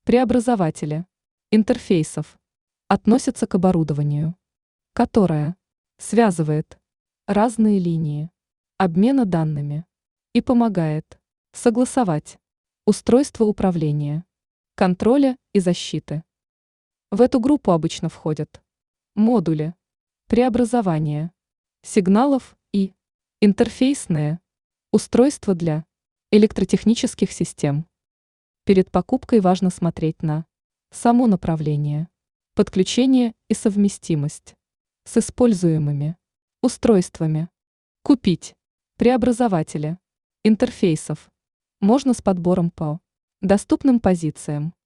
Преобразователи интерфейсов относятся к оборудованию, которое связывает разные линии обмена данными и помогает согласовать устройство управления, контроля и защиты. В эту группу обычно входят модули преобразования сигналов и интерфейсные устройства для электротехнических систем. Перед покупкой важно смотреть на само направление, подключение и совместимость с используемыми устройствами. Купить преобразователи интерфейсов можно с подбором по доступным позициям.